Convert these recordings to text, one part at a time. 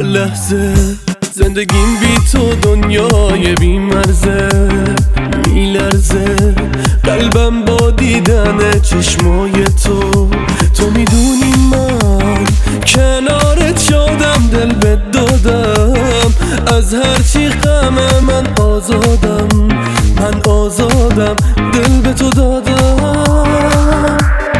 لحظه زندگیم بی تو دنیای بی مرزه، میلرزه قلبم با دیدن چشمای تو میدونی من کنارت شادم، دل بهت دادم، از هرچی غم من آزادم، دل به تو دادم.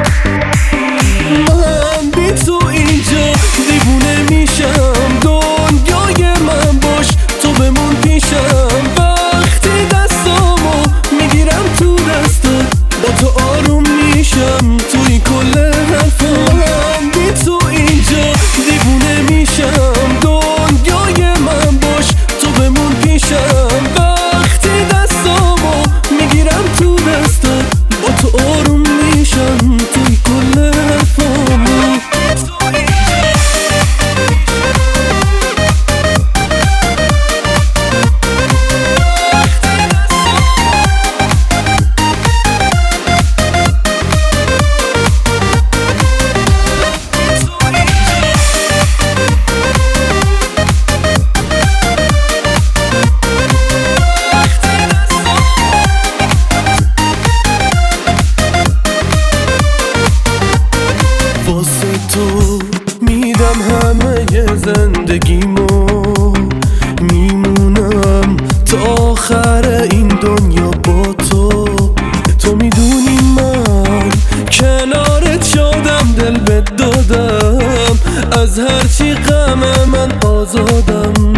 من بی تو اینجا دیوونه میشم، دنیای من باش تو بمون پیشم، وقتی دستامو میگیرم تو دستت با تو آروم میشم توی کل حرفم. من بی تو اینجا دیوونه میشم، دنیای من باش تو بمون پیشم، وقتی دستامو میگیرم تو دستت با تو آروم میشم توی کل حرفم. واسه تو میدم همه زندگیمو، میمونم تا آخر این دنیا با تو میدونی من کنارت شادم، دل بهت دادم، از هرچی غم من آزادم،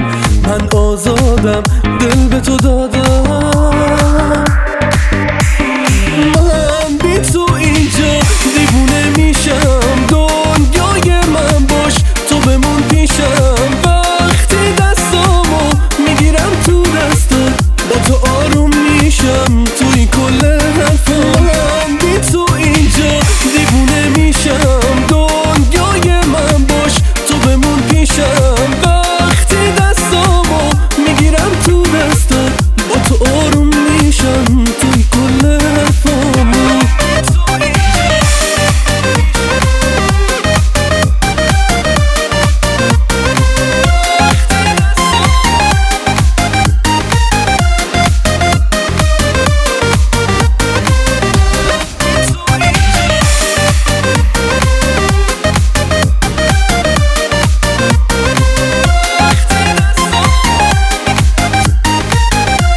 دل به تو دادم. من بی تو اینجا دیوونه میشم، دنیای من باش تو بمون پیشم، وقتی دستامو میگیرم تو دستت با تو آروم میشم توی کل حرفم. من بی تو اینجا دیوونه میشم، دنیای من باش تو بمون پیشم، وقتی دستامو میگیرم تو دستت با تو آروم میشم توی کل حرفم.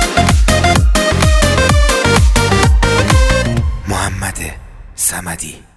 محمد صمدی.